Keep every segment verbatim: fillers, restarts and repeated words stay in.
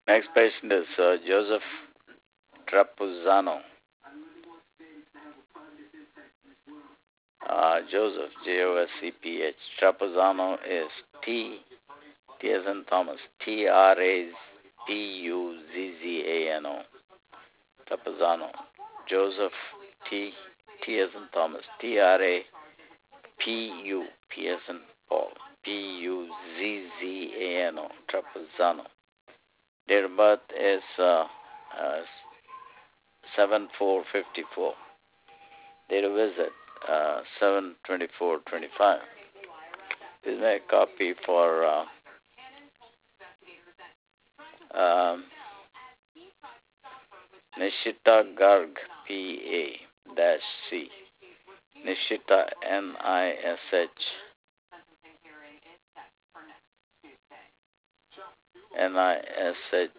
Next patient is uh, Joseph Trapuzzano. Uh, Joseph, J O S E P H. Trapuzzano is T, T as in Thomas, T R A P U Z Z A N O. Trapuzzano. Joseph, T, T as in Thomas, T R A P U, P as in Paul, P U Z Z A N O. Trapuzzano. Date of birth is uh, uh, seven four fifty-four. Date of visit, uh, seven twenty-four twenty-five. This is a copy for uh, um, Nishita Garg, P A dash C. Nishita, N I S H. N I S H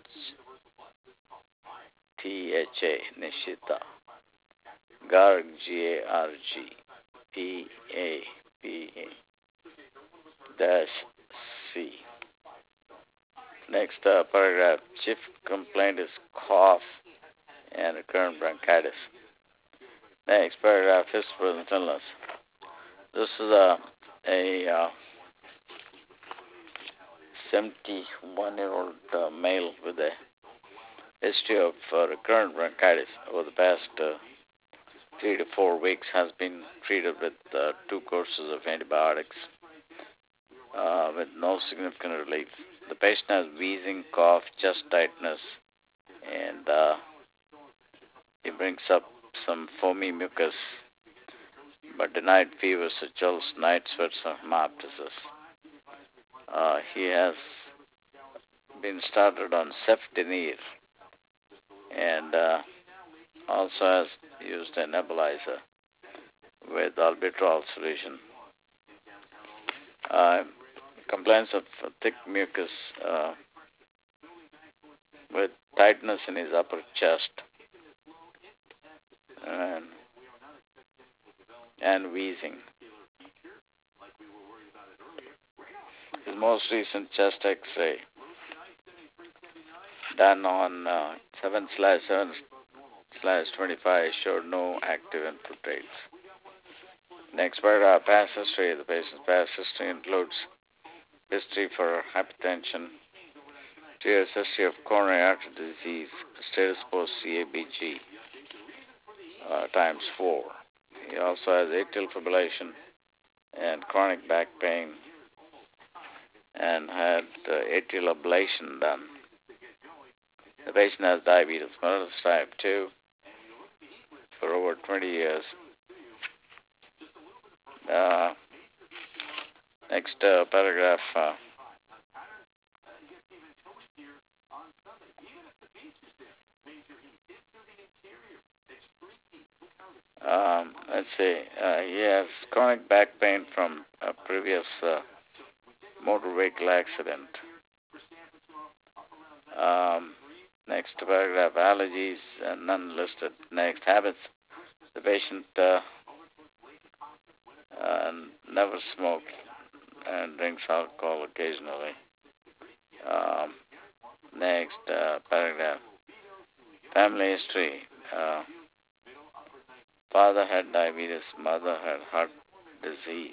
T H A, Nishita. Garg, G A R G. P A P A dash C. Next uh, paragraph. Chief complaint is cough and recurrent bronchitis. Next paragraph. His present illness. This is a, a uh, seventy-one-year-old uh, male with a history of uh, recurrent bronchitis over the past uh, three to four weeks. Has been treated with uh, two courses of antibiotics uh, with no significant relief. The patient has wheezing, cough, chest tightness, and uh, he brings up some foamy mucus, but denied fevers, chills, night sweats, or hemoptysis. Uh, he has been started on cefdinir and uh, also has used a nebulizer with albuterol solution. Uh, complaints of thick mucus uh, with tightness in his upper chest and, and wheezing. His most recent chest X-ray done on uh, seven slash seven slash twenty-five showed no active infiltrates. Next paragraph, past history. The patient's past history includes history for hypertension, two years history of coronary artery disease, status post C A B G uh, times four. He also has atrial fibrillation and chronic back pain and had uh, atrial ablation done. The patient has diabetes, mellitus type two, for over twenty years. Uh, next uh, paragraph. Uh, um, let's see. Uh, he has chronic back pain from a previous uh, motor vehicle accident. Um, next paragraph. Allergies, uh, none listed. Next, habits. The patient uh, uh, never smokes and drinks alcohol occasionally. Um, next uh, paragraph. Family history. Uh, father had diabetes, mother had heart disease.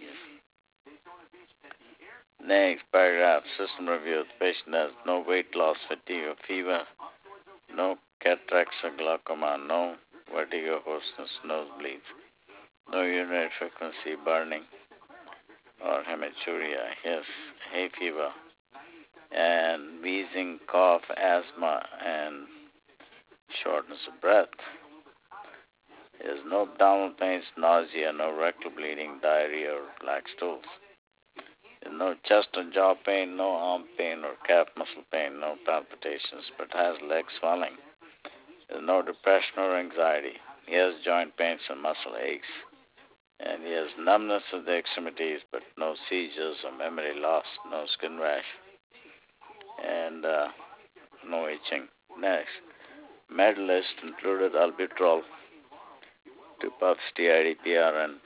Next paragraph. System review. The patient has no weight loss, fatigue, or fever, no cataracts or glaucoma, no vertigo, hoarseness, nosebleeds, no urinary frequency, burning, or hematuria. He has hay fever and wheezing, cough, asthma, and shortness of breath. He has no abdominal pains, nausea, no rectal bleeding, diarrhea, or black stools. There's no chest or jaw pain, no arm pain or calf muscle pain, no palpitations, but has leg swelling. There's no depression or anxiety. He has joint pains and muscle aches. And he has numbness of the extremities, but no seizures or memory loss, no skin rash, and uh, no itching. Next, med list included albuterol, two puffs, T I D P R N,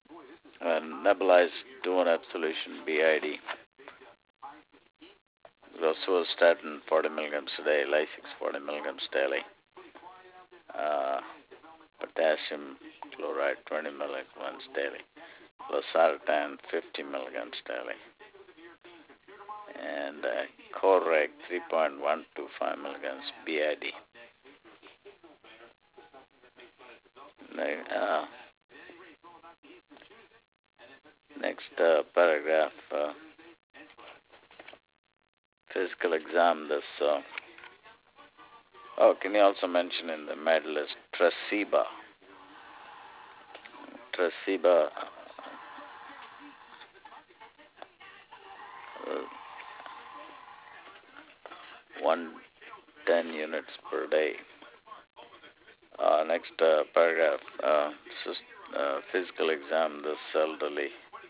and nebulized Duonep solution, B I D. rosuvastatin forty milligrams a day, Lasix forty milligrams daily, uh, potassium chloride twenty milligrams daily, losartan fifty milligrams daily, and uh, Correg three point one two five milligrams B I D. Uh, next uh, paragraph, uh, physical exam. This. Uh, oh, can you also mention in the medalist Tresiba? Tresiba. Uh, one ten units per day. Uh, next uh, paragraph, uh, uh, physical exam. This elderly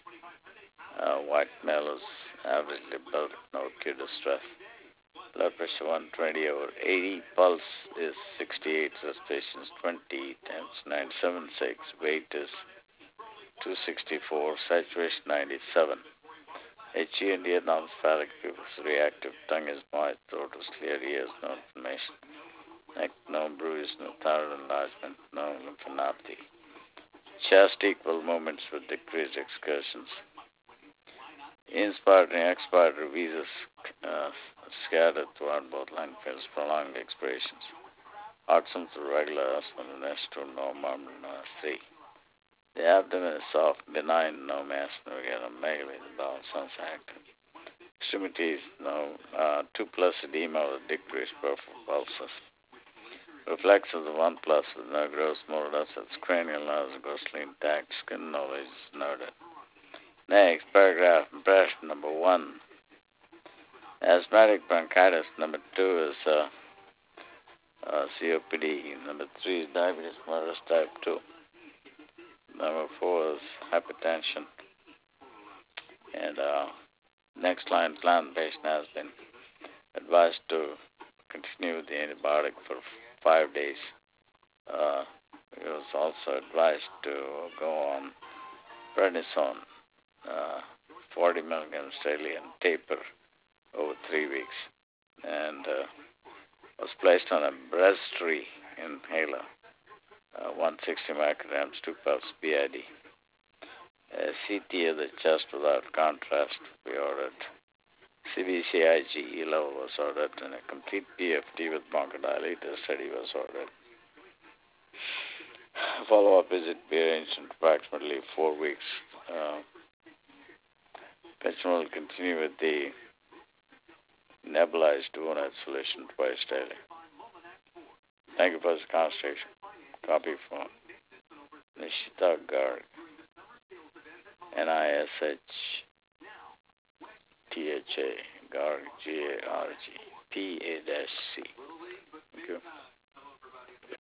uh, white male is averagely built, no acute distress. Blood pressure one twenty over eighty, pulse is sixty-eight, respiration is twenty, temps ninety-seven point six, weight is two sixty-four, saturation ninety-seven. H E and D non-phallic pupils reactive, tongue is moist, throat is clear, ears no inflammation, neck no bruise, no thyroid enlargement, no lymphadenopathy. Chest equal movements with decreased excursions. Inspired and expired visas uh, scattered throughout both lung fields, prolonged expirations. Heart symptoms regular, asthma, S two, no murmur, no three. The abdomen is soft, benign, no mass, no megaly, the bowel sounds active. Extremities, no, uh, two plus edema with decreased peripheral pulses. Reflexes of one plus with no gross motor assets, cranial nerves grossly intact, skin knowledge is noted. Next, paragraph, impression number one. Asthmatic bronchitis. Number two is uh, uh, C O P D. Number three is diabetes mellitus type two. Number four is hypertension. And uh, next line, plan the patient has been advised to continue with the antibiotic for five days. Uh, he was also advised to go on prednisone, uh, forty milligrams daily, and taper over three weeks. And uh, was placed on a Breztri inhaler, uh, one hundred sixty micrograms, two puffs B I D. A C T of the chest without contrast we ordered. C B C I G E level was ordered, and a complete P F T with bronchodilator study was ordered. Follow-up visit be arranged in approximately four weeks. Uh, patient will continue with the nebulized Duonate solution twice daily. Thank you for this conversation. Copy from Nishita Garg, N I S H T H A, Garg, G A R G, P A C.